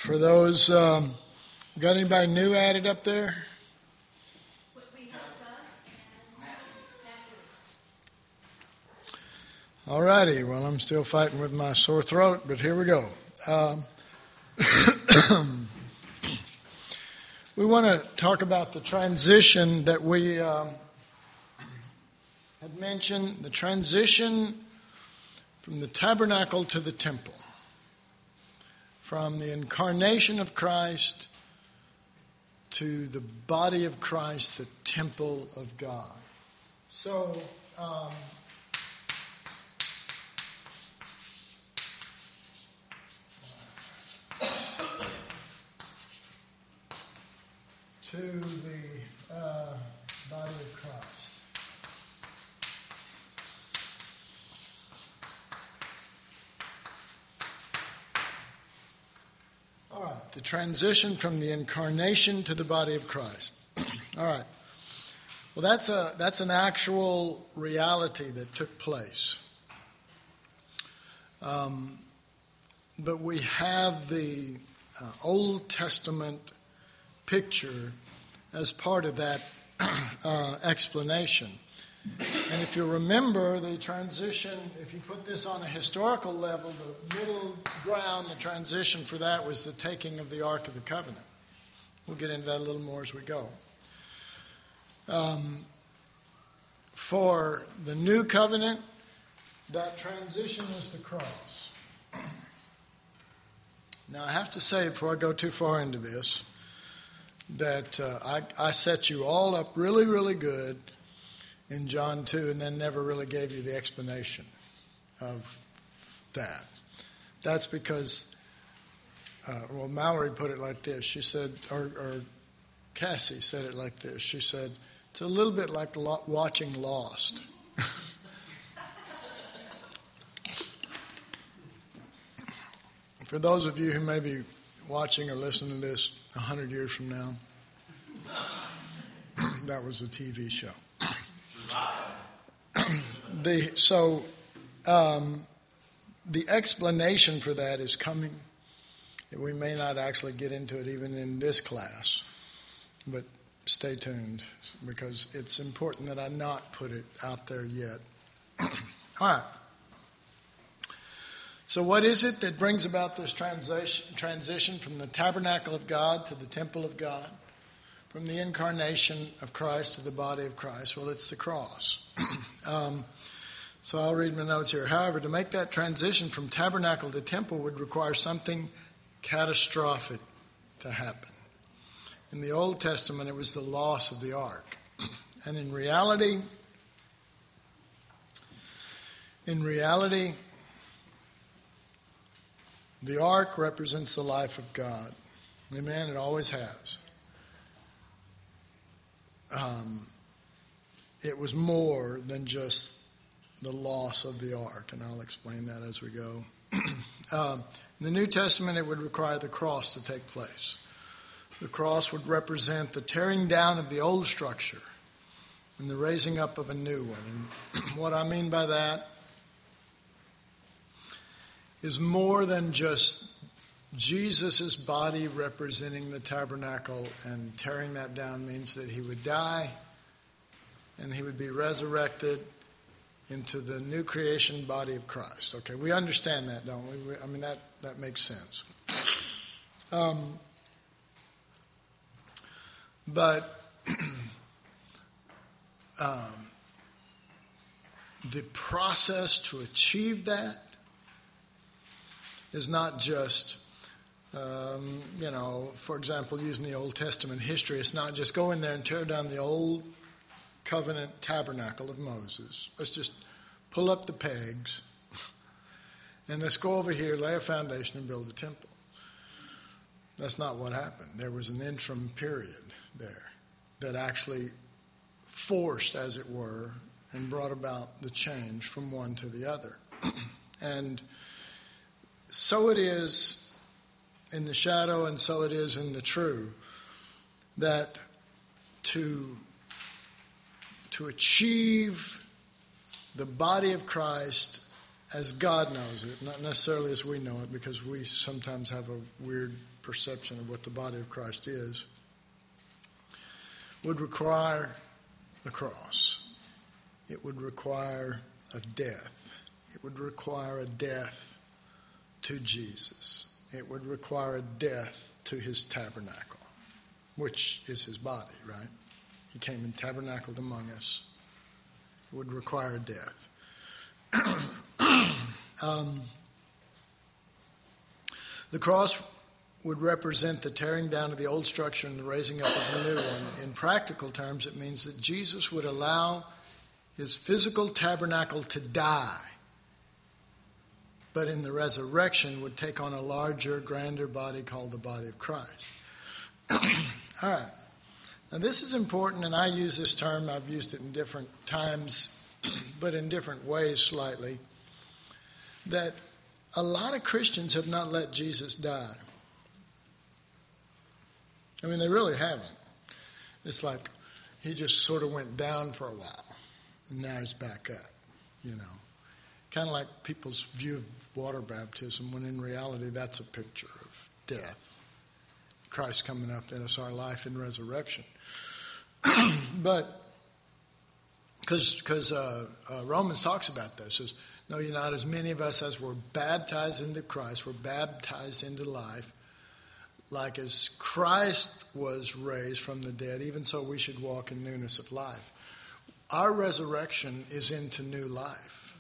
For those, got anybody new added up there? All righty. Well, I'm still fighting with my sore throat, but here we go. We want to talk about the transition that we had mentioned, the transition from the tabernacle to the temple, from the incarnation of Christ to the body of Christ, the temple of God. So, to the body of Christ. All right, the transition from the incarnation to the body of Christ. All right. Well, that's an actual reality that took place. But we have the Old Testament picture as part of that explanation. And if you remember the transition, if you put this on a historical level, the middle ground, the transition for that was the taking of the Ark of the Covenant. We'll get into that a little more as we go. For the new covenant, that transition is the cross. Now, I have to say, before I go too far into this, that I set you all up really, really good in John 2 and then never really gave you the explanation of that. That's because, Mallory put it like this. She said, or Cassie said it like this. She said, it's a little bit like watching Lost. For those of you who may be watching or listening to this 100 years from now, that was a TV show. The explanation for that is coming. We may not actually get into it even in this class, but stay tuned because it's important that I not put it out there yet. All right. So what is it that brings about this transition from the tabernacle of God to the temple of God, from the incarnation of Christ to the body of Christ? Well, it's the cross. So I'll read my notes here. However, to make that transition from tabernacle to temple would require something catastrophic to happen. In the Old Testament, it was the loss of the ark. And in reality, the ark represents the life of God. Amen? It always has. It was more than just the loss of the ark, and I'll explain that as we go. In the New Testament, it would require the cross to take place. The cross would represent the tearing down of the old structure and the raising up of a new one. And what I mean by that is more than just Jesus' body representing the tabernacle, and tearing that down means that he would die and he would be resurrected into the new creation body of Christ. Okay, we understand that, don't we? I mean, that makes sense. But the process to achieve that is not just, for example, using the Old Testament history, it's not just go in there and tear down the old covenant tabernacle of Moses. Let's just pull up the pegs and let's go over here, lay a foundation, and build a temple. That's not what happened. There was an interim period there that actually forced, as it were, and brought about the change from one to the other. And so it is in the shadow, and so it is in the true, that to achieve the body of Christ as God knows it, not necessarily as we know it, because we sometimes have a weird perception of what the body of Christ is, would require the cross. It would require a death. It would require a death to Jesus. It would require a death to his tabernacle, which is his body, right? He came and tabernacled among us. It would require death. The cross would represent the tearing down of the old structure and the raising up of a new one. In practical terms, it means that Jesus would allow his physical tabernacle to die, but in the resurrection would take on a larger, grander body called the body of Christ. All right. Now this is important, and I use this term. I've used it in different times, but in different ways slightly, that a lot of Christians have not let Jesus die. I mean, they really haven't. It's like he just sort of went down for a while, and now he's back up, you know. Kind of like people's view of water baptism, when in reality that's a picture of death. Christ coming up in us, our life in resurrection. But, because Romans talks about this, says, no, you're not as many of us as were baptized into Christ, were baptized into life, like as Christ was raised from the dead, even so we should walk in newness of life. Our resurrection is into new life.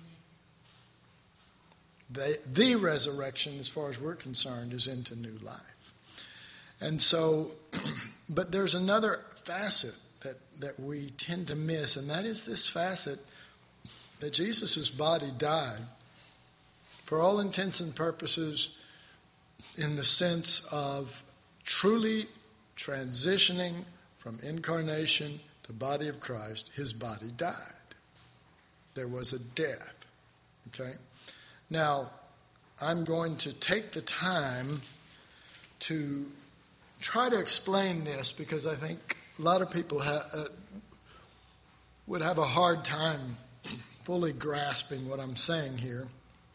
The resurrection, as far as we're concerned, is into new life. And so, but there's another facet that we tend to miss, and that is this facet that Jesus' body died for all intents and purposes in the sense of truly transitioning from incarnation to body of Christ. His body died. There was a death. Okay? Now, I'm going to take the time to try to explain this, because I think a lot of people would have a hard time fully grasping what I'm saying here.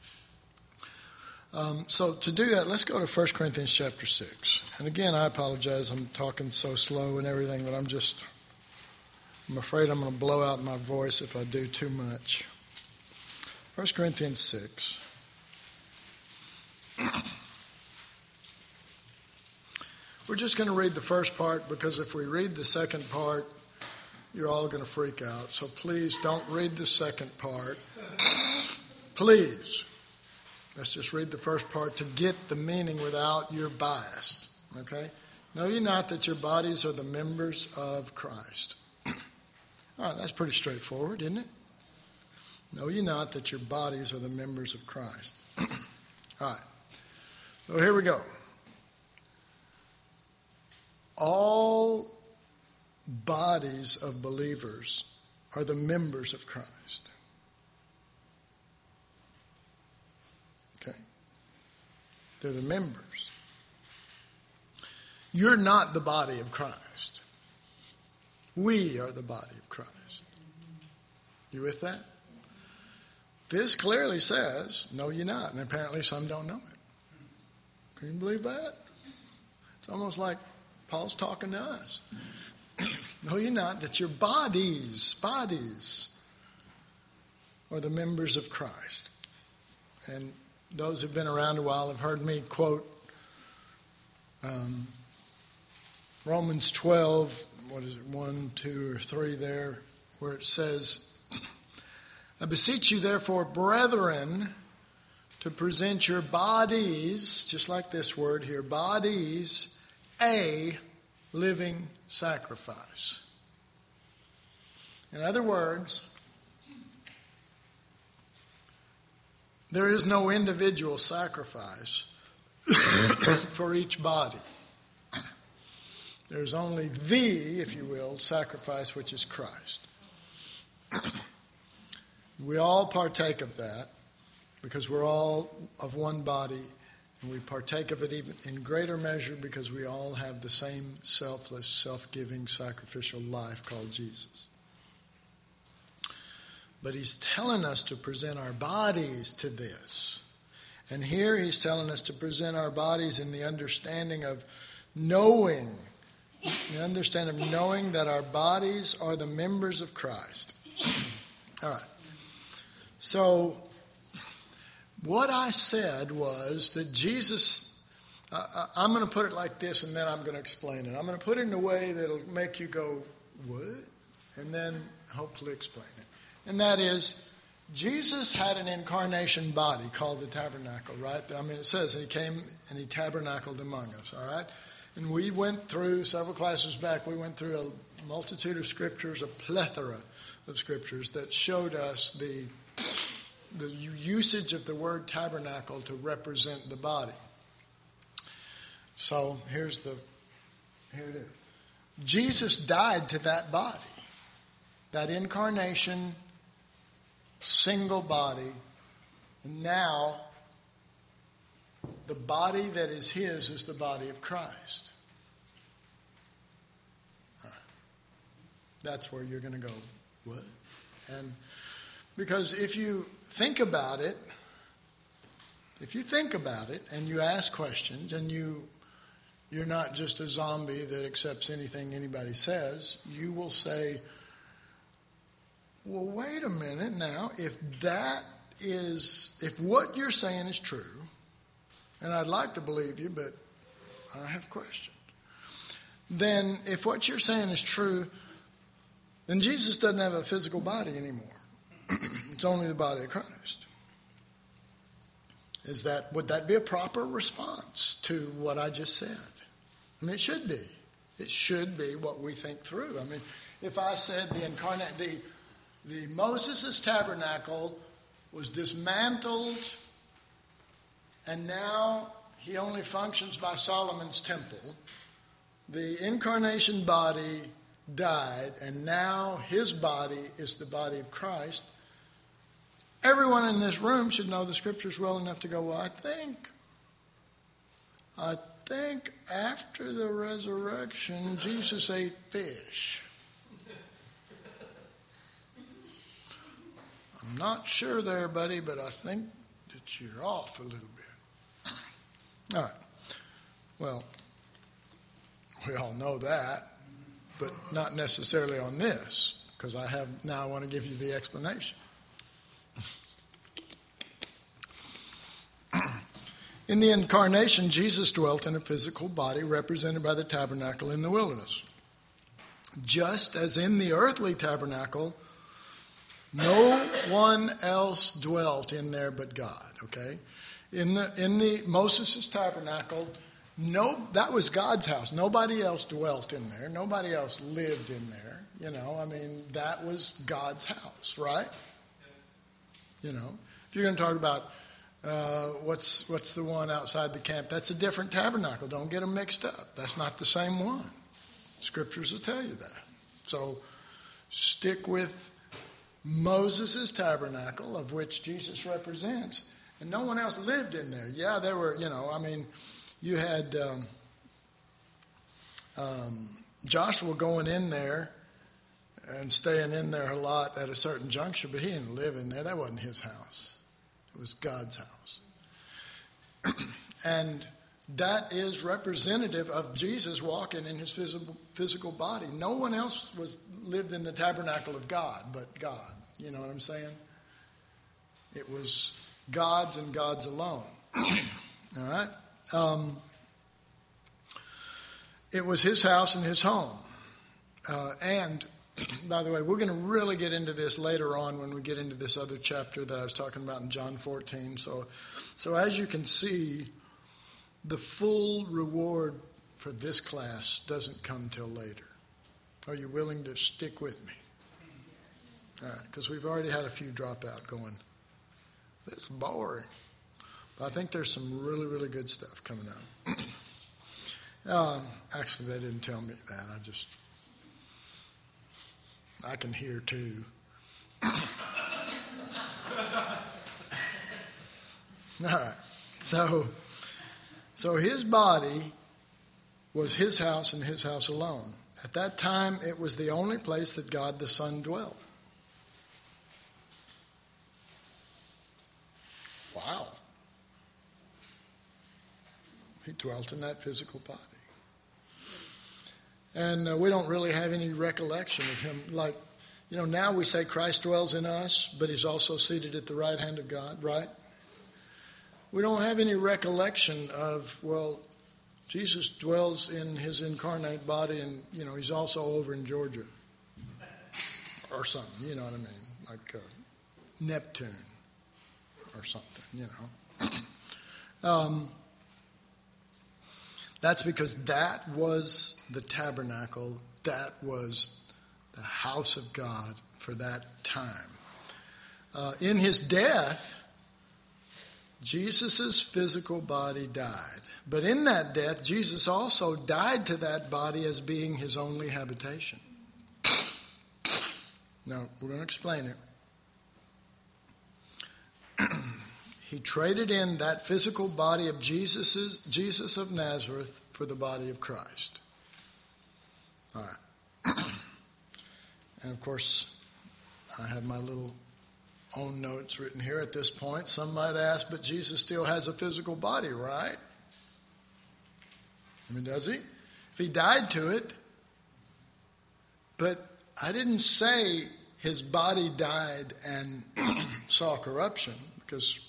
So to do that, let's go to 1 Corinthians chapter 6. And again, I apologize. I'm talking so slow and everything, but I'm afraid I'm going to blow out my voice if I do too much. 1 Corinthians 6. We're just going to read the first part, because if we read the second part, you're all going to freak out. So please don't read the second part. Please. Let's just read the first part to get the meaning without your bias. Okay? Know ye not that your bodies are the members of Christ? All right, that's pretty straightforward, isn't it? Know ye not that your bodies are the members of Christ? All right. So here we go. All bodies of believers are the members of Christ. Okay? They're the members. You're not the body of Christ. We are the body of Christ. You with that? This clearly says, no, you're not. And apparently some don't know it. Can you believe that? It's almost like Paul's talking to us. Know ye not that your bodies are the members of Christ? And those who've been around a while have heard me quote Romans 12, 1, 2, or 3 there, where it says, I beseech you therefore, brethren, to present your bodies, just like this word here, bodies, a living sacrifice. In other words, there is no individual sacrifice for each body. There's only the, if you will, sacrifice, which is Christ. We all partake of that because we're all of one body, and we partake of it even in greater measure because we all have the same selfless, self-giving, sacrificial life called Jesus. But he's telling us to present our bodies to this. And here he's telling us to present our bodies in the understanding of knowing, that our bodies are the members of Christ. All right. So what I said was that Jesus, I'm going to put it like this and then I'm going to explain it. I'm going to put it in a way that will make you go, what? And then hopefully explain it. And that is, Jesus had an incarnation body called the tabernacle, right? I mean, it says he came and he tabernacled among us, all right? And we went through, several classes back, we went through a multitude of scriptures, a plethora of scriptures that showed us the usage of the word tabernacle to represent the body. So here it is. Jesus died to that body, that incarnation, single body. And now the body that is his is the body of Christ. All right. That's where you're going to go, what? And because if you think about it and you ask questions and you're not just a zombie that accepts anything anybody says, you will say, well, wait a minute now, if what you're saying is true, and I'd like to believe you, but I have questions. Then if what you're saying is true, then Jesus doesn't have a physical body anymore. It's only the body of Christ. Would that be a proper response to what I just said? I mean, it should be. It should be what we think through. I mean, if I said the Moses' tabernacle was dismantled and now he only functions by Solomon's temple, the incarnation body died and now his body is the body of Christ, everyone in this room should know the scriptures well enough to go, well, I think after the resurrection, Jesus ate fish. I'm not sure there, buddy, but I think that you're off a little bit. All right. Well, we all know that, but not necessarily on this, because I want to give you the explanation. In the incarnation, Jesus dwelt in a physical body represented by the tabernacle in the wilderness. Just as in the earthly tabernacle, no one else dwelt in there but God, okay? In the Moses' tabernacle, that was God's house. Nobody else dwelt in there. Nobody else lived in there. That was God's house, right? If you're going to talk about what's the one outside the camp, that's a different tabernacle. Don't get them mixed up. That's not the same one. Scriptures will tell you that. So stick with Moses' tabernacle, of which Jesus represents, and no one else lived in there. Yeah, there were, you had Joshua going in there and staying in there a lot at a certain juncture, but he didn't live in there. That wasn't his house. It was God's house. And that is representative of Jesus walking in his physical body. No one else lived in the tabernacle of God but God. You know what I'm saying? It was God's and God's alone. All right? It was his house and his home. And, by the way, we're going to really get into this later on when we get into this other chapter that I was talking about in John 14. So as you can see, the full reward for this class doesn't come till later. Are you willing to stick with me? All right, because we've already had a few drop out going, this is boring. But I think there's some really, really good stuff coming out. Actually, they didn't tell me that. I can hear too. All right. So his body was his house and his house alone. At that time, it was the only place that God the Son dwelt. Wow. He dwelt in that physical body. And we don't really have any recollection of him. Like, now we say Christ dwells in us, but he's also seated at the right hand of God, right? We don't have any recollection of, Jesus dwells in his incarnate body and, he's also over in Georgia. Or something, you know what I mean? Like Neptune or something, That's because that was the tabernacle, that was the house of God for that time. In his death, Jesus' physical body died. But in that death, Jesus also died to that body as being his only habitation. Now, we're going to explain it. He traded in that physical body of Jesus of Nazareth for the body of Christ. All right. And of course, I have my little own notes written here at this point. Some might ask, but Jesus still has a physical body, right? Does he? If he died to it. But I didn't say his body died and saw corruption, because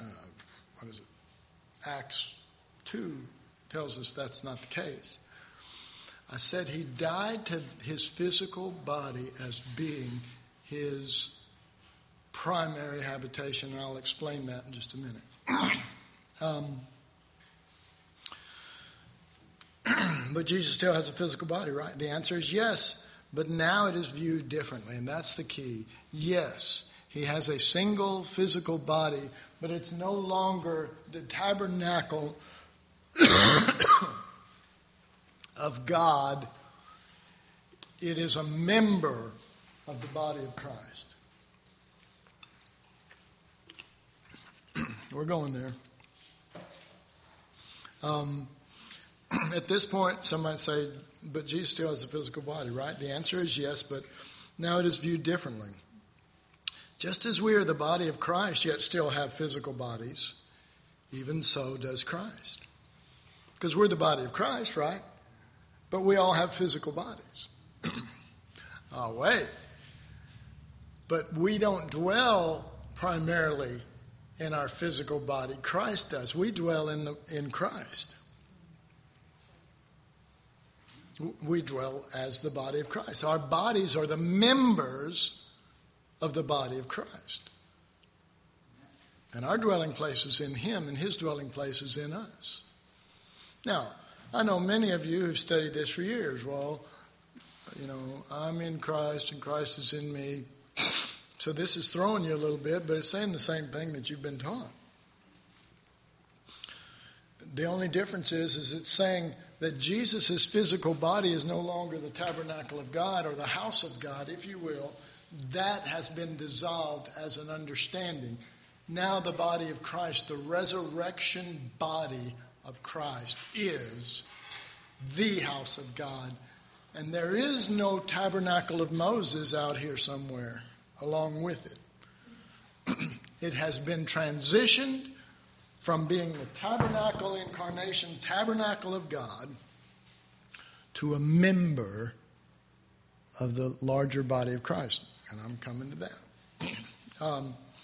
Acts 2 tells us that's not the case. I said he died to his physical body as being his primary habitation, and I'll explain that in just a minute. But Jesus still has a physical body, right? The answer is yes, but now it is viewed differently, and that's the key. Yes, he has a single physical body, but it's no longer the tabernacle of God. It is a member of the body of Christ. We're going there. At this point, some might say, but Jesus still has a physical body, right? The answer is yes, but now it is viewed differently. Just as we are the body of Christ, yet still have physical bodies, even so does Christ. Because we're the body of Christ, right? But we all have physical bodies. Oh, wait. But we don't dwell primarily in our physical body. Christ does. We dwell in Christ. We dwell as the body of Christ. Our bodies are the members of the body of Christ. And our dwelling place is in him, and his dwelling place is in us. Now, I know many of you who've studied this for years. Well, I'm in Christ and Christ is in me. So this is throwing you a little bit, but it's saying the same thing that you've been taught. The only difference is it's saying that Jesus' physical body is no longer the tabernacle of God or the house of God, if you will. That has been dissolved as an understanding. Now the body of Christ, the resurrection body of Christ, is the house of God. And there is no tabernacle of Moses out here somewhere along with it. It has been transitioned from being the tabernacle incarnation, tabernacle of God, to a member of the larger body of Christ. And I'm coming to that.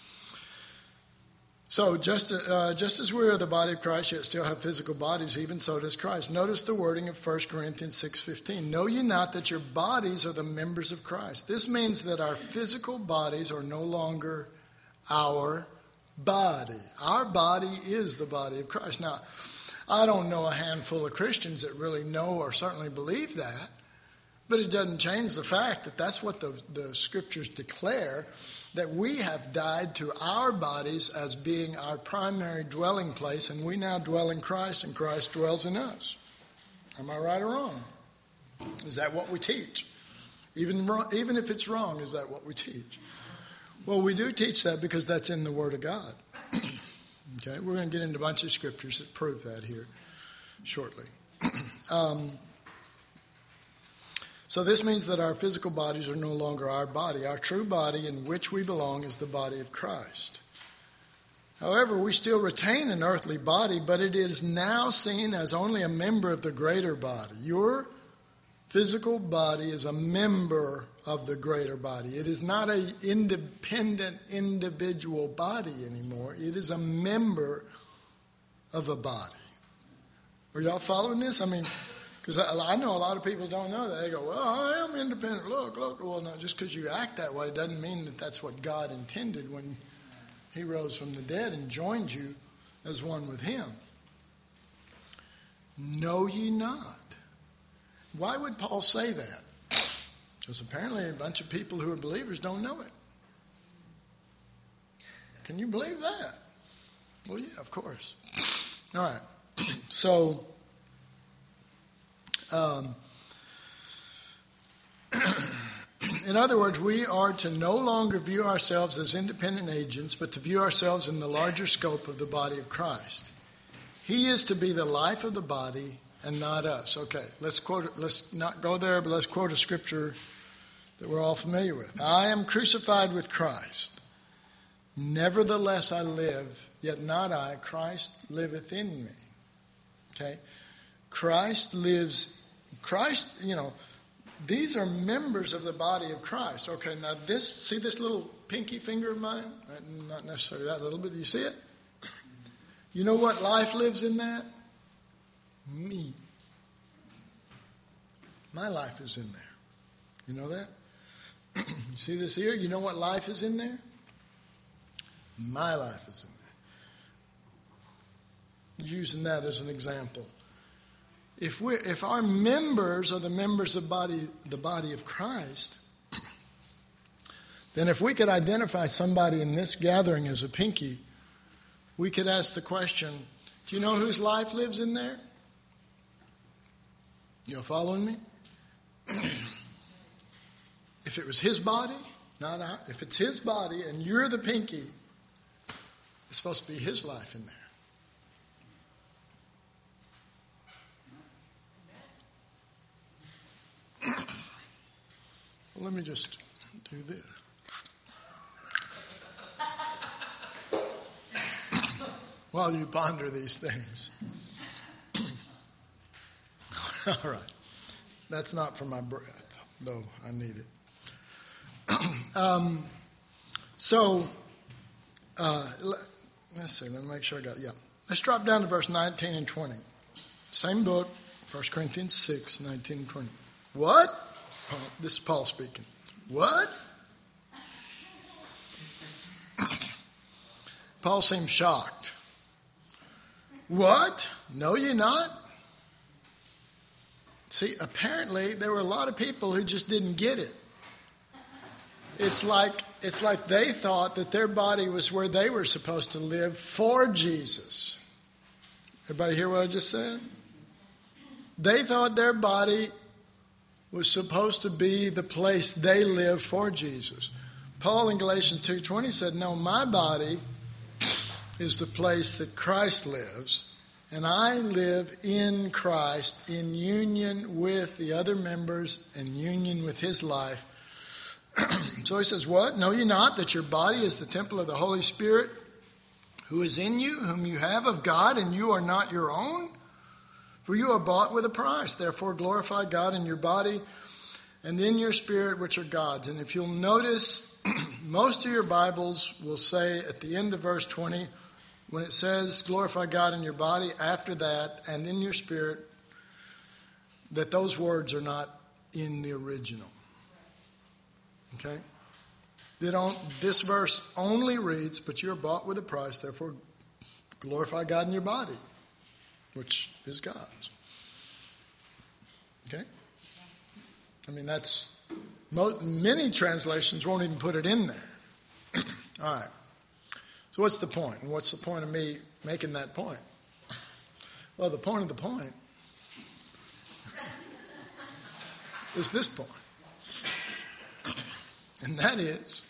So just as we are the body of Christ, yet still have physical bodies, even so does Christ. Notice the wording of 1 Corinthians 6:15. Know ye not that your bodies are the members of Christ? This means that our physical bodies are no longer our body. Our body is the body of Christ. Now, I don't know a handful of Christians that really know or certainly believe that, but it doesn't change the fact that that's what the scriptures declare, that we have died to our bodies as being our primary dwelling place, and we now dwell in Christ, and Christ dwells in us. Am I right or wrong? Is that what we teach? Even if it's wrong, is that what we teach? Well, we do teach that because that's in the Word of God. Okay, we're going to get into a bunch of scriptures that prove that here shortly. So this means that our physical bodies are no longer our body. Our true body in which we belong is the body of Christ. However, we still retain an earthly body, but it is now seen as only a member of the greater body. Your physical body is a member of the greater body. It is not an independent individual body anymore. It is a member of a body. Are y'all following this? I mean, because I know a lot of people don't know that. They go, well, I am independent. Look. Well, no, just because you act that way doesn't mean that that's what God intended when he rose from the dead and joined you as one with him. Know ye not. Why would Paul say that? Because apparently a bunch of people who are believers don't know it. Can you believe that? Well, yeah, of course. All right. So, in other words, we are to no longer view ourselves as independent agents, but to view ourselves in the larger scope of the body of Christ. He is to be the life of the body and not us. Okay, let's not go there, but let's quote a scripture that we're all familiar with. I am crucified with Christ. Nevertheless I live, yet not I. Christ liveth in me. Okay? Christ lives, these are members of the body of Christ. Okay, now see this little pinky finger of mine? Not necessarily that little, but you see it? You know what life lives in that? Me. My life is in there. You know that? You see this here? You know what life is in there? My life is in there. Using that as an example. If our members are the members of the body of Christ, then if we could identify somebody in this gathering as a pinky, we could ask the question, do you know whose life lives in there? You following me? If it was his body, if it's his body and you're the pinky, it's supposed to be his life in there. Well, let me just do this. While you ponder these things. All right. That's not for my breath, though I need it. Let's see. Let me make sure I got it. Yeah. Let's drop down to verse 19 and 20. Same book, 1 Corinthians 6, 19 and 20. What? This is Paul speaking. What? Paul seems shocked. What? Know ye not? See, apparently there were a lot of people who just didn't get it. It's like they thought that their body was where they were supposed to live for Jesus. Everybody hear what I just said? They thought their body was supposed to be the place they live for Jesus. Paul in Galatians 2:20 said, no, my body is the place that Christ lives, and I live in Christ in union with the other members and union with his life. So he says, what? Know ye not that your body is the temple of the Holy Spirit who is in you, whom you have of God, and you are not your own? For you are bought with a price. Therefore glorify God in your body and in your spirit, which are God's. And if you'll notice, most of your Bibles will say at the end of verse 20, when it says glorify God in your body, after that, and in your spirit, that those words are not in the original. Okay? This verse only reads, but you're bought with a price, therefore glorify God in your body, which is God's. Okay? I mean, many translations won't even put it in there. All right. So what's the point? And what's the point of me making that point? Well, the point of the point is this point. And that is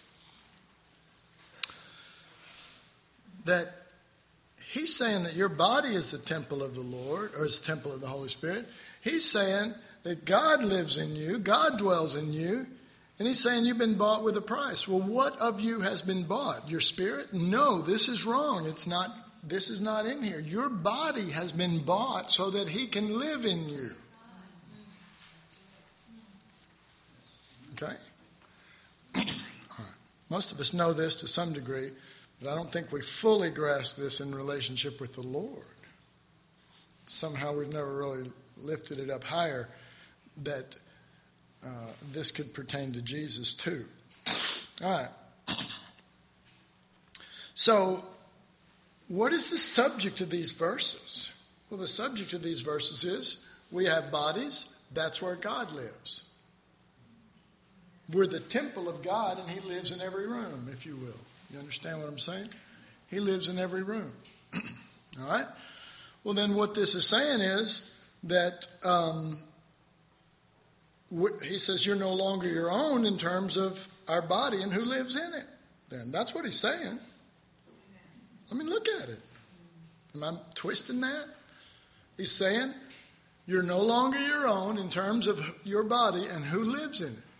that he's saying that your body is the temple of the Lord, or is the temple of the Holy Spirit. He's saying that God lives in you, God dwells in you, And he's saying you've been bought with a price. Well, what of you has been bought? Your spirit? No, this is wrong. This is not in here. Your body has been bought so that he can live in you. Okay? All right. Most of us know this to some degree, but I don't think we fully grasp this in relationship with the Lord. Somehow we've never really lifted it up higher that this could pertain to Jesus too. All right. So, what is the subject of these verses? Well, the subject of these verses is we have bodies, that's where God lives. We're the temple of God, and he lives in every room, if you will. You understand what I'm saying? He lives in every room. All right? Well, then what this is saying is that he says you're no longer your own in terms of our body and who lives in it. Then that's what he's saying. I mean, look at it. Am I twisting that? He's saying you're no longer your own in terms of your body and who lives in it.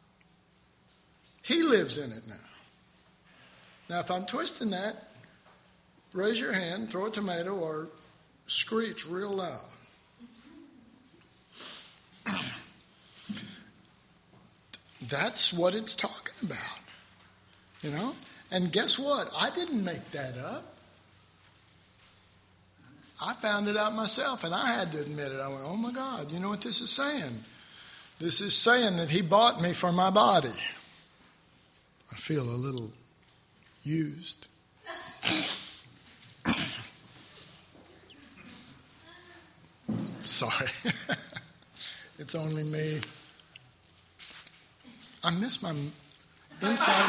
He lives in it now. Now, if I'm twisting that, raise your hand, throw a tomato, or screech real loud. That's what it's talking about. You know? And guess what? I didn't make that up. I found it out myself, and I had to admit it. I went, oh my God, you know what this is saying? This is saying that he bought me for my body. I feel a little used. Sorry. It's only me. I miss my inside of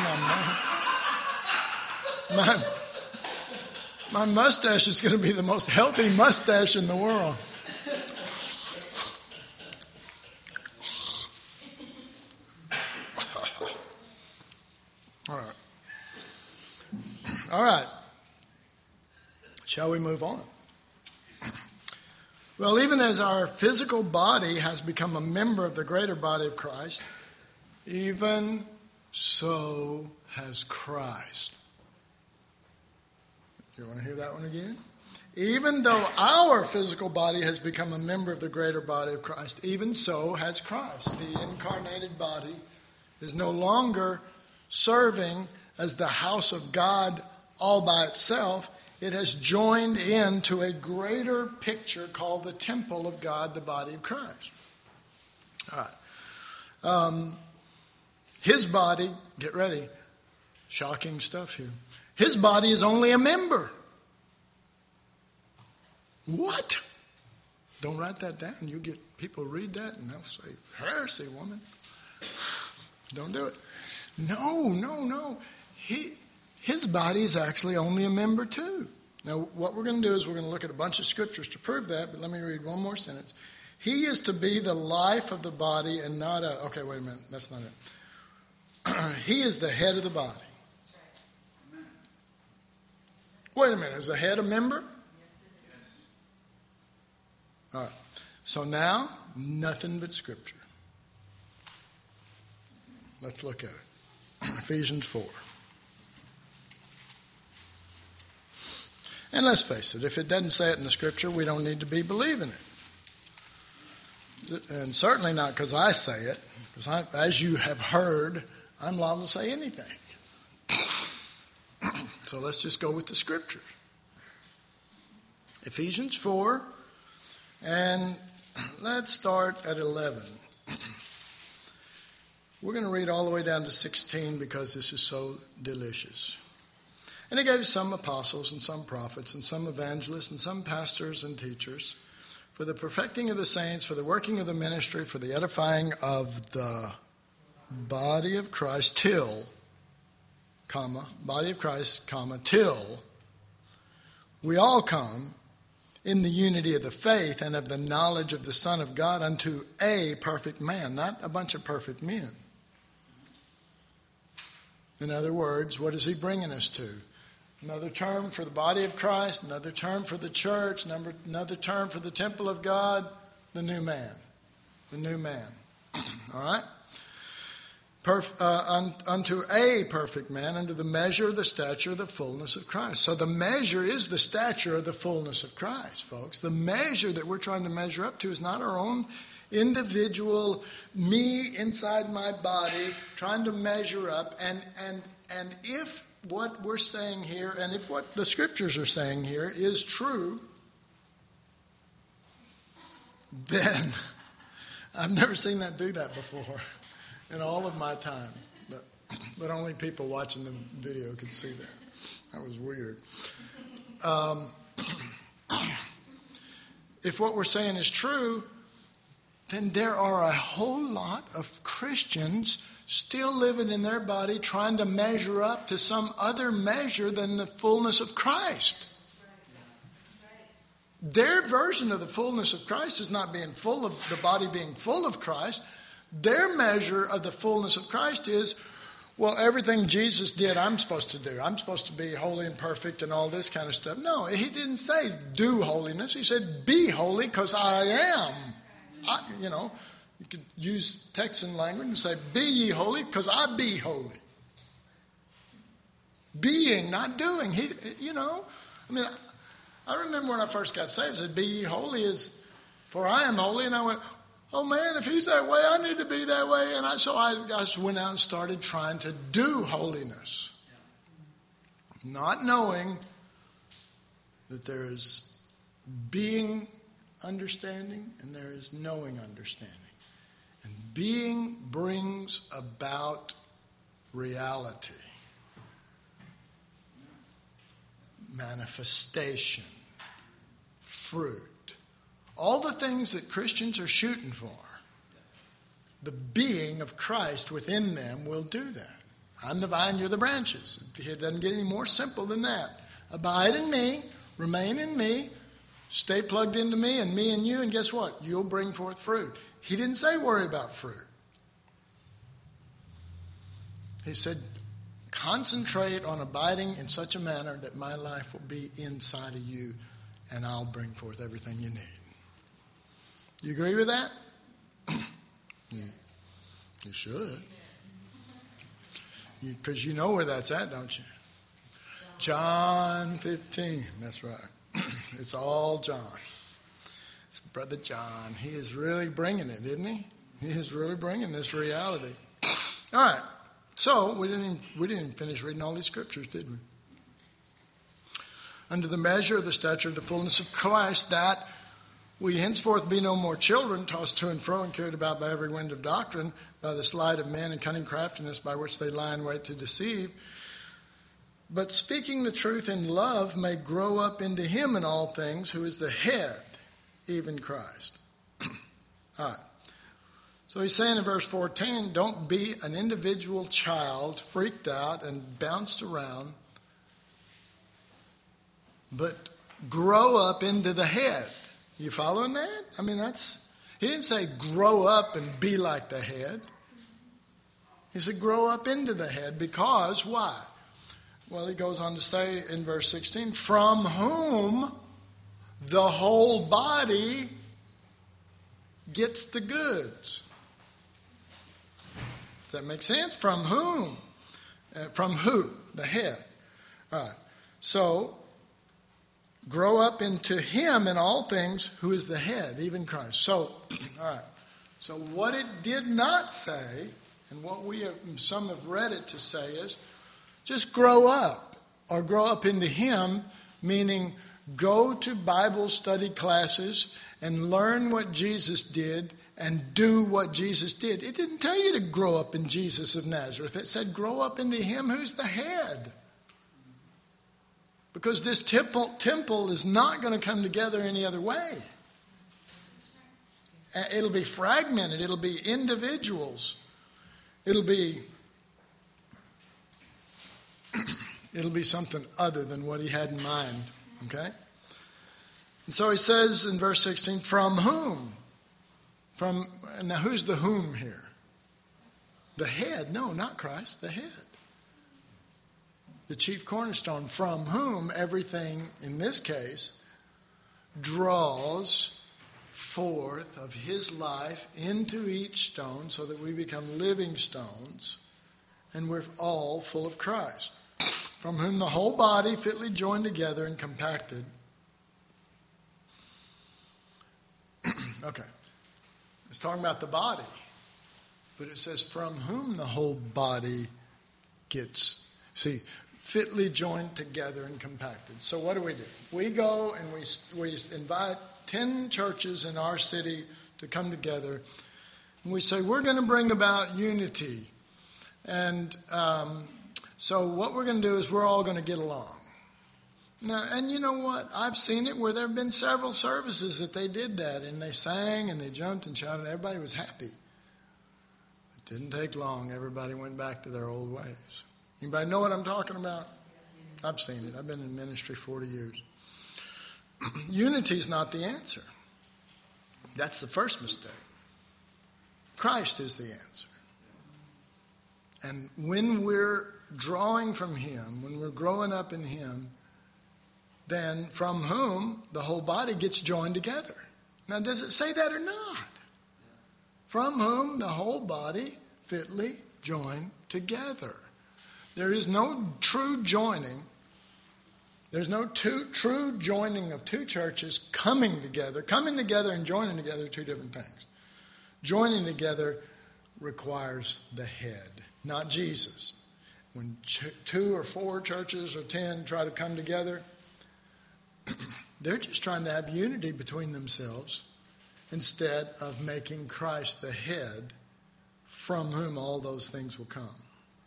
my mouth. My mustache is going to be the most healthy mustache in the world. All right. Shall we move on? Well, even as our physical body has become a member of the greater body of Christ, even so has Christ. You want to hear that one again? Even though our physical body has become a member of the greater body of Christ, even so has Christ. The incarnated body is no longer serving as the house of God all by itself. It has joined into a greater picture called the temple of God, the body of Christ. All right. His body, get ready, shocking stuff here. His body is only a member. What? Don't write that down. You get people read that and they'll say, heresy, woman. Don't do it. No. His body is actually only a member too. Now, what we're going to do is we're going to look at a bunch of scriptures to prove that, but let me read one more sentence. He is to be the life of the body and not a... Okay, wait a minute. That's not it. He is the head of the body. Wait a minute. Is the head a member? Yes. All right. So now, nothing but scripture. Let's look at it. Ephesians 4. And let's face it, if it doesn't say it in the scripture, we don't need to be believing it. And certainly not because I say it, because as you have heard, I'm liable to say anything. So let's just go with the scriptures. Ephesians 4, and let's start at 11. We're going to read all the way down to 16 because this is so delicious. And he gave some apostles and some prophets and some evangelists and some pastors and teachers for the perfecting of the saints, for the working of the ministry, for the edifying of the body of Christ till, body of Christ, till we all come in the unity of the faith and of the knowledge of the Son of God unto a perfect man, not a bunch of perfect men. In other words, what is he bringing us to? Another term for the body of Christ, another term for the church, another term for the temple of God, the new man. The new man. All right? unto a perfect man, unto the measure of the stature of the fullness of Christ. So the measure is the stature of the fullness of Christ, folks. The measure that we're trying to measure up to is not our own individual me inside my body trying to measure up. And if what we're saying here, and if what the scriptures are saying here is true, then I've never seen that do that before in all of my time. But only people watching the video could see that. That was weird. If what we're saying is true, then there are a whole lot of Christians still living in their body trying to measure up to some other measure than the fullness of Christ. Their version of the fullness of Christ is not being full of the body being full of Christ. Their measure of the fullness of Christ is, well, everything Jesus did, I'm supposed to do. I'm supposed to be holy and perfect and all this kind of stuff. No, he didn't say do holiness. He said be holy because I am. You could use Texan language and say, be ye holy because I be holy. Being, not doing. I remember when I first got saved, I said, be ye holy as for I am holy. And I went, oh man, if he's that way, I need to be that way. And so I just went out and started trying to do holiness. Not knowing that there is being understanding and there is knowing understanding. And being brings about reality, manifestation, fruit. All the things that Christians are shooting for, the being of Christ within them will do that. I'm the vine, you're the branches. It doesn't get any more simple than that. Abide in me, remain in me, stay plugged into me and you, and guess what? You'll bring forth fruit. He didn't say worry about fruit. He said concentrate on abiding in such a manner that my life will be inside of you and I'll bring forth everything you need. You agree with that? Yes. You should. Because you know where that's at, don't you? John 15. That's right. It's all John. It's Brother John. He is really bringing it, isn't he? He is really bringing this reality. All right. So we didn't even finish reading all these scriptures, did we? Under the measure of the stature of the fullness of Christ, that we henceforth be no more children, tossed to and fro and carried about by every wind of doctrine, by the sleight of men and cunning craftiness by which they lie in wait to deceive. But speaking the truth in love may grow up into him in all things, who is the head, even Christ. All right. So he's saying in verse 14, don't be an individual child freaked out and bounced around, but grow up into the head. You following that? I mean, he didn't say grow up and be like the head. He said grow up into the head because why? Well, he goes on to say in verse 16, from whom the whole body gets the goods. Does that make sense? From whom? From who? The head. All right. So, grow up into him in all things who is the head, even Christ. So, all right. So what it did not say, and what some have read it to say is, just grow up, or grow up into him, meaning go to Bible study classes and learn what Jesus did and do what Jesus did. It didn't tell you to grow up in Jesus of Nazareth. It said grow up into him who's the head. Because this temple is not going to come together any other way. It'll be fragmented. It'll be individuals. It'll be something other than what he had in mind. Okay? And so he says in verse 16, from whom? Now who's the whom here? The head. No, not Christ. The head. The chief cornerstone, from whom everything, in this case, draws forth of his life into each stone so that we become living stones, and we're all full of Christ, from whom the whole body fitly joined together and compacted. Okay. It's talking about the body, but it says from whom the whole body gets, fitly joined together and compacted. So what do? We go and we invite 10 churches in our city to come together, and we say we're going to bring about unity. And so what we're going to do is we're all going to get along. Now, and you know what? I've seen it where there have been several services that they did that, and they sang and they jumped and shouted. Everybody was happy. It didn't take long. Everybody went back to their old ways. Anybody know what I'm talking about? I've seen it. I've been in ministry 40 years. Unity is not the answer. That's the first mistake. Christ is the answer. And when we're drawing from him, when we're growing up in him, then from whom the whole body gets joined together. Now, does it say that or not? From whom the whole body fitly joined together. There is no true joining. There's no true joining of two churches coming together. Coming together and joining together are two different things. Joining together requires the head, not Jesus. When 2 or 4 churches or 10 try to come together, they're just trying to have unity between themselves instead of making Christ the head from whom all those things will come.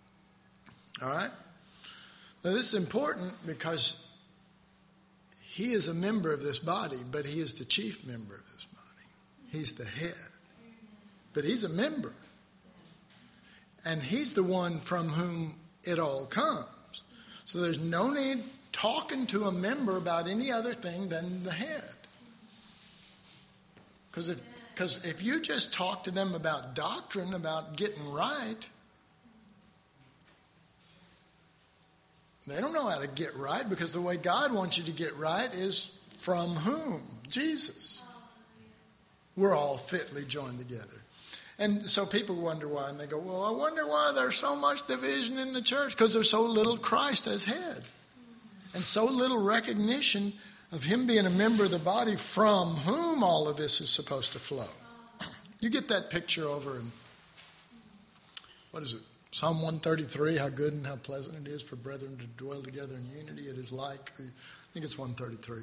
All right? Now this is important because he is a member of this body, but he is the chief member of this body. He's the head. But he's a member. And he's the one from whom it all comes. So there's no need talking to a member about any other thing than the head. Because if you just talk to them about doctrine, about getting right, they don't know how to get right, because the way God wants you to get right is from whom? Jesus. We're all fitly joined together. And so people wonder why, and they go, well, I wonder why there's so much division in the church, because there's so little Christ as head. And so little recognition of him being a member of the body from whom all of this is supposed to flow. You get that picture over in, what is it? Psalm 133, how good and how pleasant it is for brethren to dwell together in unity. It is like, I think it's 133.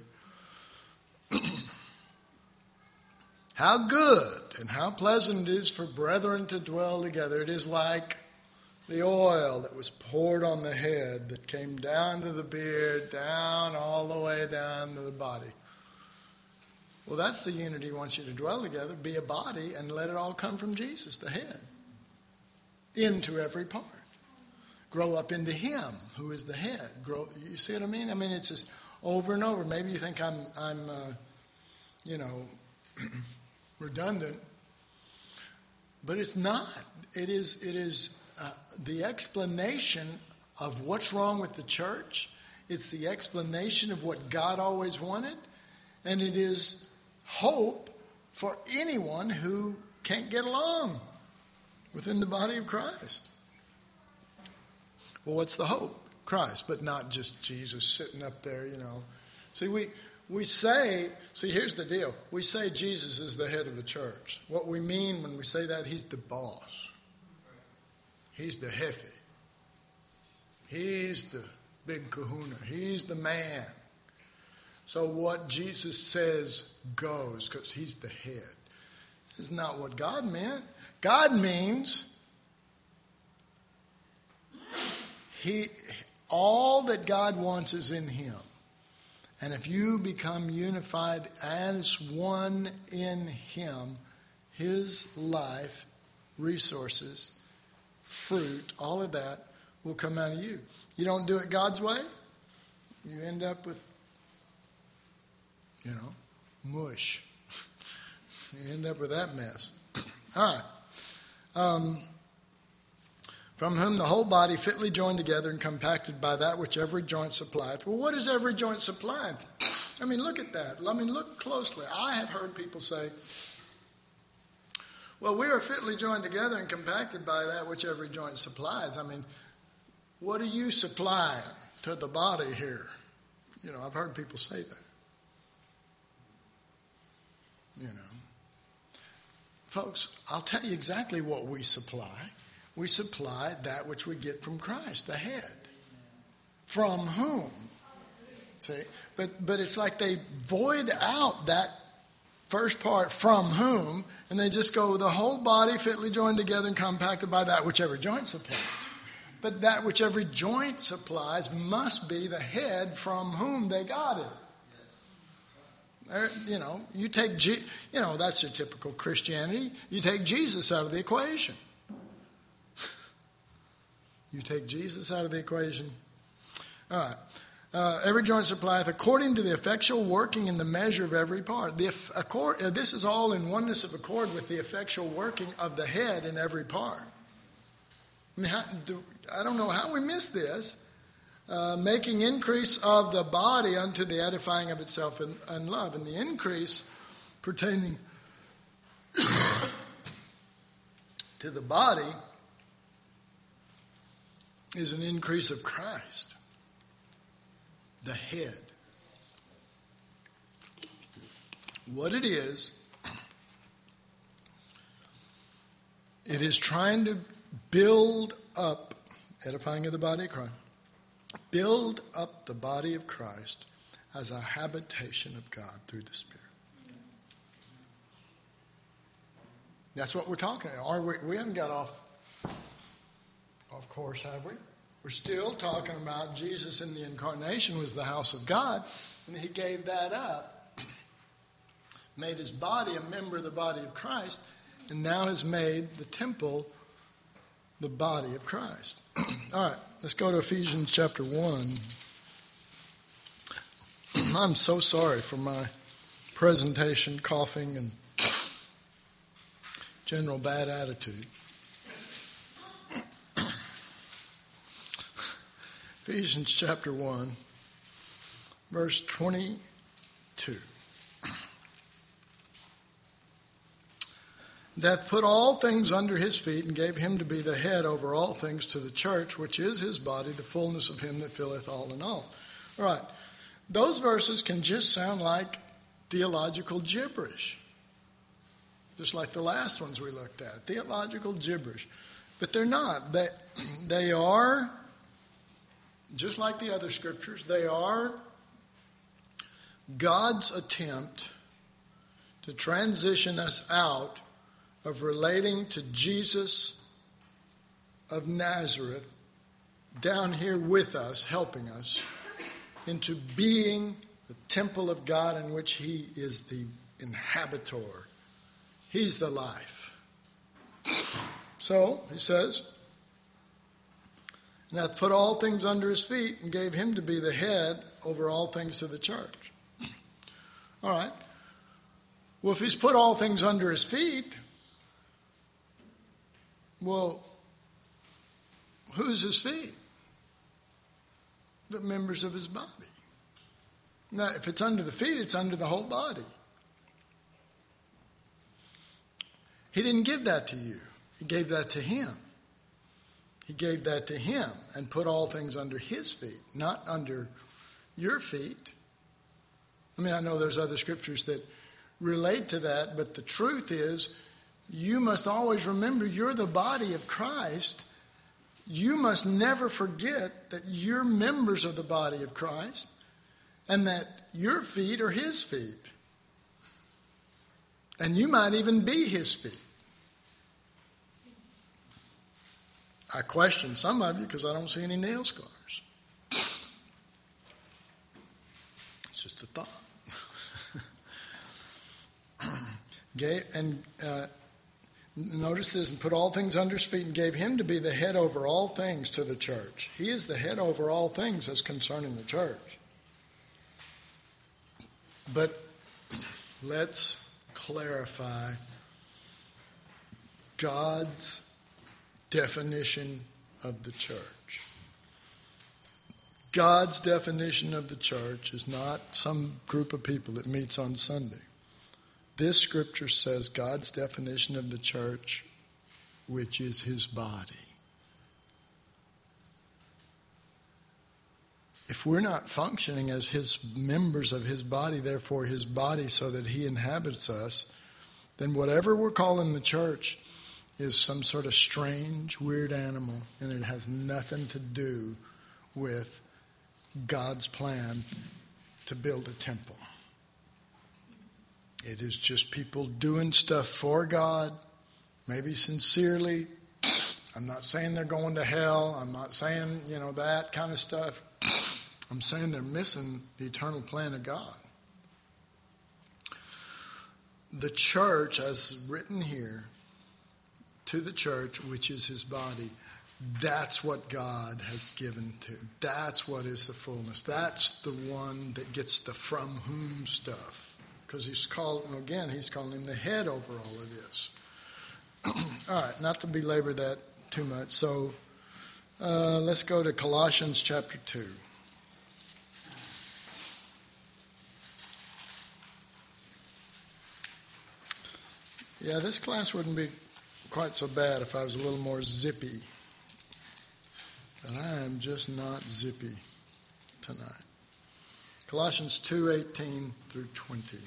How good and how pleasant it is for brethren to dwell together. It is like the oil that was poured on the head that came down to the beard, down all the way down to the body. Well, that's the unity he wants you to dwell together, be a body, and let it all come from Jesus, the head, into every part. Grow up into him, who is the head. Grow. You see what I mean? I mean, it's just over and over. Maybe you think I'm redundant, but it's not. It is the explanation of what's wrong with the church. It's the explanation of what God always wanted, and it is hope for anyone who can't get along within the body of Christ. Well, what's the hope? Christ, but not just Jesus sitting up there, See, we say, here's the deal. We say Jesus is the head of the church. What we mean when we say that, he's the boss. He's the jefe. He's the big kahuna. He's the man. So what Jesus says goes, because he's the head. This is not what God meant. God means all that God wants is in him. And if you become unified as one in him, his life, resources, fruit, all of that will come out of you. You don't do it God's way, you end up with, mush. You end up with that mess. All right. From whom the whole body fitly joined together and compacted by that which every joint supplieth. Well, what is every joint supplied? I mean, look at that. I mean, look closely. I have heard people say, well, we are fitly joined together and compacted by that which every joint supplies. I mean, what are you supplying to the body here? You know, I've heard people say that. You know. Folks, I'll tell you exactly what we supply. We supply that which we get from Christ, the head. From whom? See? But it's like they void out that first part, from whom, and they just go, the whole body fitly joined together and compacted by that which every joint supplies. But that which every joint supplies must be the head from whom they got it. You know, you take, that's your typical Christianity. You take Jesus out of the equation. You take Jesus out of the equation. All right. Every joint supplieth according to the effectual working in the measure of every part. This is all in oneness of accord with the effectual working of the head in every part. I mean, I don't know how we miss this. Making increase of the body unto the edifying of itself in love. And the increase pertaining to the body is an increase of Christ, the head. What it is trying to build up, edifying of the body of Christ, build up the body of Christ as a habitation of God through the Spirit. That's what we're talking about. We haven't got off course, have we? We're still talking about Jesus in the incarnation was the house of God, and he gave that up, made his body a member of the body of Christ, and now has made the temple the body of Christ. All right, let's go to Ephesians chapter 1. I'm so sorry for my presentation, coughing, and general bad attitude. Ephesians chapter 1, verse 22. That put all things under his feet and gave him to be the head over all things to the church, which is his body, the fullness of him that filleth all in all. All right. Those verses can just sound like theological gibberish, just like the last ones we looked at, theological gibberish. But they're not. They are, just like the other scriptures, they are God's attempt to transition us out of relating to Jesus of Nazareth down here with us, helping us, into being the temple of God in which he is the inhabitor. He's the life. So, he says, and hath put all things under his feet and gave him to be the head over all things to the church. All right. Well, if he's put all things under his feet, well, who's his feet? The members of his body. Now, if it's under the feet, it's under the whole body. He didn't give that to you. He gave that to him. He gave that to him and put all things under his feet, not under your feet. I mean, I know there's other scriptures that relate to that, but the truth is, you must always remember you're the body of Christ. You must never forget that you're members of the body of Christ and that your feet are his feet. And you might even be his feet. I question some of you because I don't see any nail scars. It's just a thought. Notice this, and put all things under his feet and gave him to be the head over all things to the church. He is the head over all things as concerning the church. But let's clarify God's definition of the church. God's definition of the church is not some group of people that meets on Sunday. This scripture says God's definition of the church, which is his body. If we're not functioning as his members of his body, therefore his body, so that he inhabits us, then whatever we're calling the church is some sort of strange, weird animal, and it has nothing to do with God's plan to build a temple. It is just people doing stuff for God, maybe sincerely. I'm not saying they're going to hell. I'm not saying, that kind of stuff. I'm saying they're missing the eternal plan of God. The church, as written here, to the church, which is his body, that's what God has given to. That's what is the fullness. That's the one that gets the from whom stuff. Because he's calling him the head over all of this. All right, not to belabor that too much. So let's go to Colossians chapter 2. Yeah, this class wouldn't be quite so bad if I was a little more zippy. But I am just not zippy tonight. Colossians 2:18 through 20.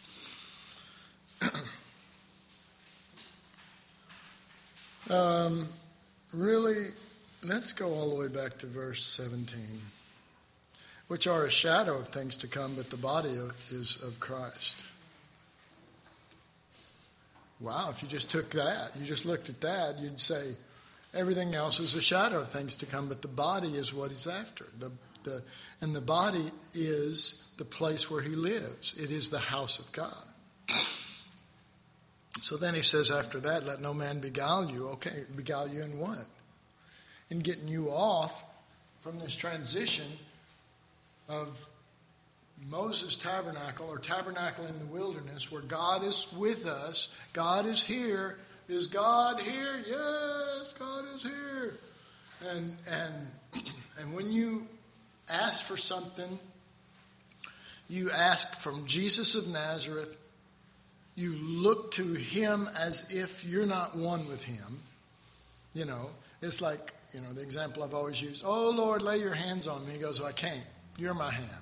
Really, let's go all the way back to verse 17. Which are a shadow of things to come, but the body is of Christ. Wow, if you just took that, you just looked at that, you'd say everything else is a shadow of things to come, but the body is what he's after. And the body is the place where he lives. It is the house of God. So then he says after that, let no man beguile you. Okay, beguile you in what? In getting you off from this transition of Moses' tabernacle or tabernacle in the wilderness where God is with us. God is here. Is God here? Yes, God is here. And when you ask for something, you ask from Jesus of Nazareth. You look to him as if you're not one with him. It's like, the example I've always used. Oh, Lord, lay your hands on me. He goes, well, I can't. You're my hand.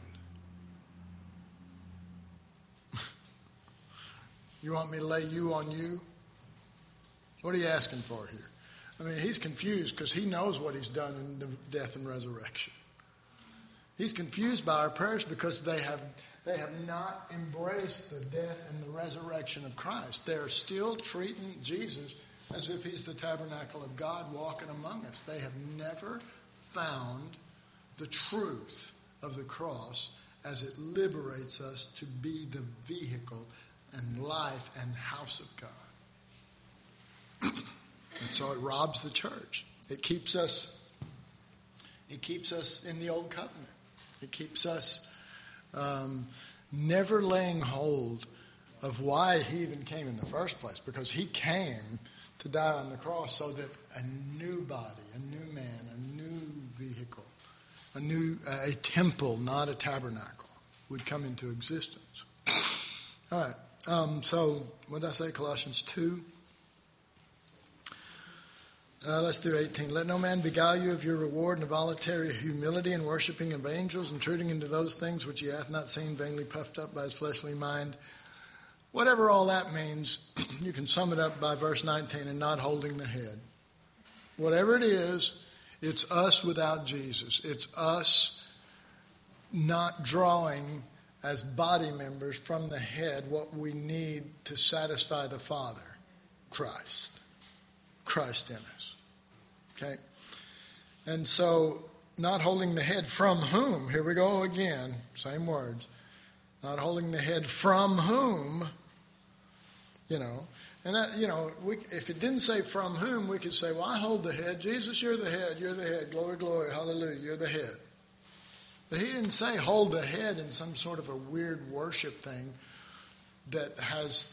You want me to lay you on you? What are you asking for here? I mean, he's confused because he knows what he's done in the death and resurrection. He's confused by our prayers because they have not embraced the death and the resurrection of Christ. They're still treating Jesus as if he's the tabernacle of God walking among us. They have never found the truth of the cross as it liberates us to be the vehicle and life and house of God. And so it robs the church. It keeps us in the old covenant. It keeps us never laying hold of why he even came in the first place. Because he came to die on the cross so that a new body, a new man, a new vehicle, a temple, not a tabernacle, would come into existence. All right. So, what did I say? Colossians 2. Let's do 18. Let no man beguile you of your reward in a voluntary humility and worshiping of angels, intruding into those things which he hath not seen, vainly puffed up by his fleshly mind. Whatever all that means, you can sum it up by verse 19, and not holding the head. Whatever it is, it's us without Jesus. It's us not drawing as body members from the head what we need to satisfy the Father, Christ in us. Okay? And so, not holding the head from whom? Here we go again, same words. Not holding the head from whom, And that, if it didn't say from whom, we could say, well, I hold the head. Jesus, you're the head, glory, glory, hallelujah, you're the head. But he didn't say hold the head in some sort of a weird worship thing that has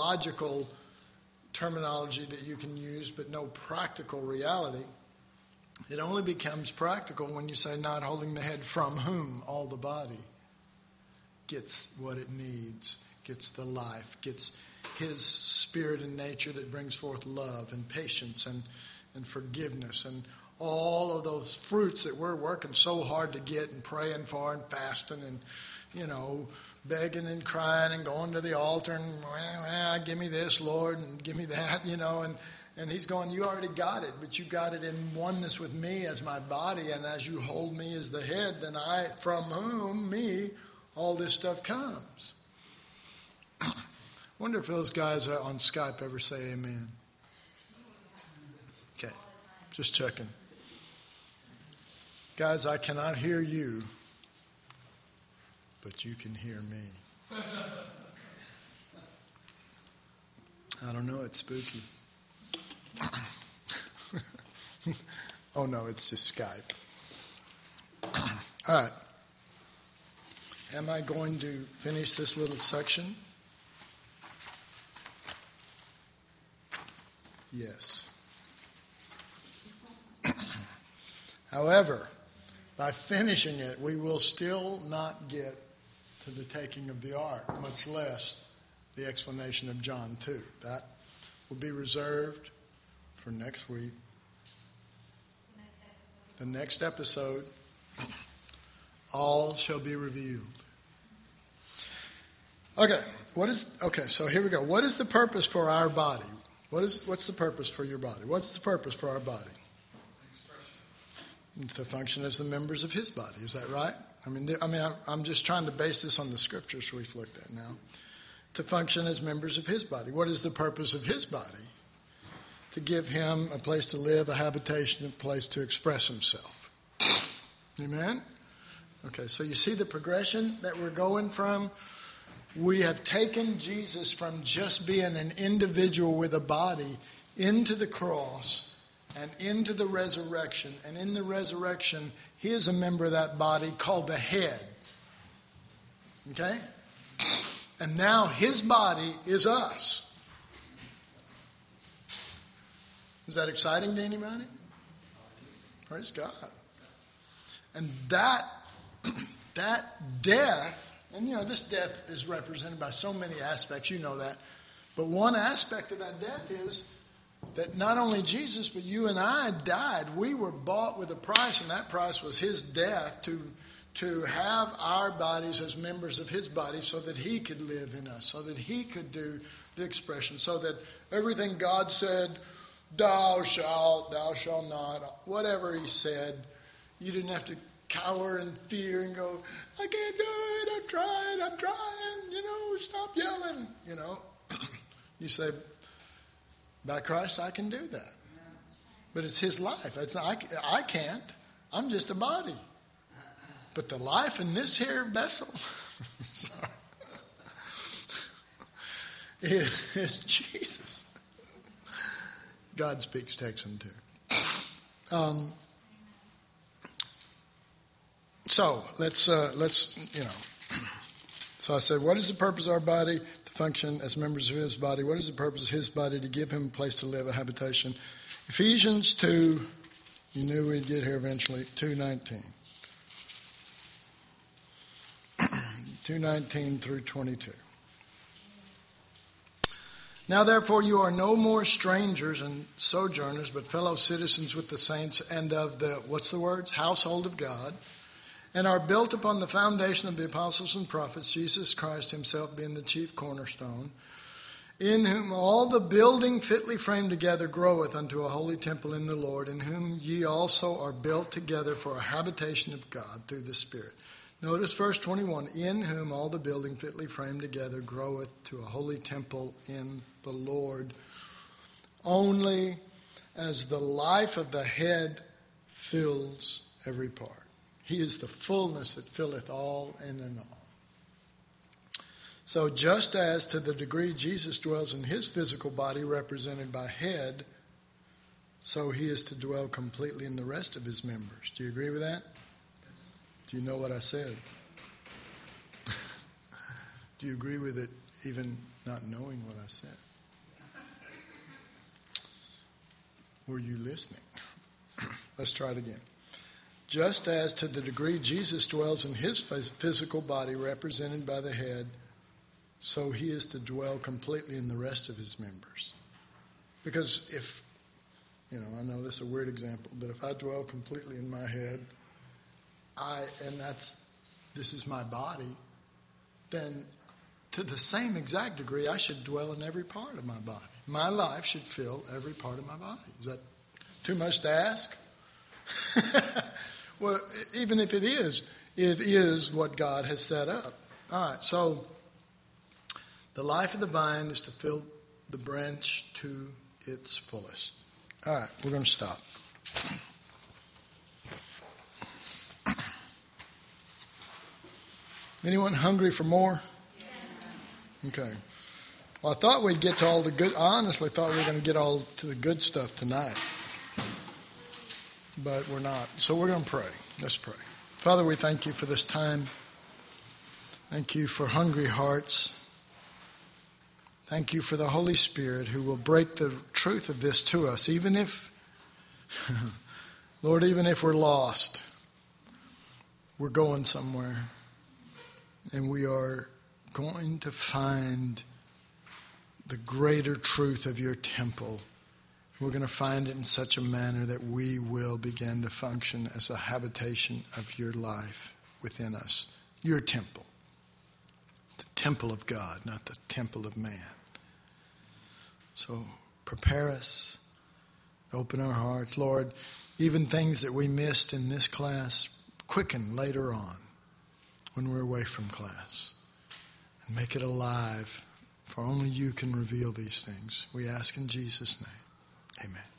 theological terminology that you can use, but no practical reality. It only becomes practical when you say not holding the head, from whom all the body gets what it needs, gets the life, gets his spirit and nature that brings forth love and patience and forgiveness and all of those fruits that we're working so hard to get and praying for and fasting and, begging and crying and going to the altar and, give me this, Lord, and give me that, and he's going, you already got it, but you got it in oneness with me as my body, and as you hold me as the head, then from whom, me, all this stuff comes. Wonder if those guys on Skype ever say amen. Okay, just checking. Guys, I cannot hear you, but you can hear me. I don't know, it's spooky. Oh no, it's just Skype. All right. Am I going to finish this little section? Yes. However, by finishing it, we will still not get to the taking of the ark, much less the explanation of John 2. That will be reserved for next week. The next episode, all shall be revealed. Okay, so here we go. What is the purpose for our body? What's the purpose for your body? What's the purpose for our body? To function as the members of his body. Is that right? I'm just trying to base this on the scriptures we've looked at now. To function as members of his body. What is the purpose of his body? To give him a place to live, a habitation, a place to express himself. Amen? Okay, so you see the progression that we're going from? We have taken Jesus from just being an individual with a body into the cross and into the resurrection. And in the resurrection, he is a member of that body called the head. Okay? And now his body is us. Is that exciting to anybody? Praise God. And that death, and this death is represented by so many aspects, you know that. But one aspect of that death is that not only Jesus, but you and I died. We were bought with a price, and that price was his death to have our bodies as members of his body so that he could live in us, so that he could do the expression, so that everything God said, thou shalt not, whatever he said, you didn't have to cower in fear and go, I can't do it, I'm trying, stop yelling, You say, by Christ I can do that. But it's his life. I can't. I'm just a body. But the life in this here vessel is Jesus. God speaks, takes him too. So let's. So I said, what is the purpose of our body? To function as members of his body. What is the purpose of his body? To give him a place to live, a habitation. Ephesians 2. You knew we'd get here eventually. 2:19. 2:19 through 22. Now, therefore, you are no more strangers and sojourners, but fellow citizens with the saints and of the, what's the words? Household of God, and are built upon the foundation of the apostles and prophets, Jesus Christ himself being the chief cornerstone, in whom all the building fitly framed together groweth unto a holy temple in the Lord, in whom ye also are built together for a habitation of God through the Spirit. Notice verse 21, in whom all the building fitly framed together groweth to a holy temple in the Lord, only as the life of the head fills every part. He is the fullness that filleth all and in all. So just as to the degree Jesus dwells in his physical body represented by head, so he is to dwell completely in the rest of his members. Do you agree with that? Do you know what I said? Do you agree with it even not knowing what I said? Were you listening? Let's try it again. Just as to the degree Jesus dwells in his physical body represented by the head, so he is to dwell completely in the rest of his members. Because if, I know this is a weird example, but if I dwell completely in my head, this is my body, then to the same exact degree, I should dwell in every part of my body. My life should fill every part of my body. Is that too much to ask? Well, even if it is what God has set up. All right, so the life of the vine is to fill the branch to its fullest. All right, we're going to stop. Anyone hungry for more? Yes. Okay. Well, I thought we'd get to all the good. I honestly thought we were going to get all to the good stuff tonight. But we're not. So we're going to pray. Let's pray. Father, we thank you for this time. Thank you for hungry hearts. Thank you for the Holy Spirit who will break the truth of this to us, even if, Lord, even if we're lost, we're going somewhere. And we are going to find the greater truth of your temple. We're going to find it in such a manner that we will begin to function as a habitation of your life within us. Your temple. The temple of God, not the temple of man. So prepare us. Open our hearts. Lord, even things that we missed in this class, quicken later on when we're away from class. And make it alive, for only you can reveal these things. We ask in Jesus' name. Amen.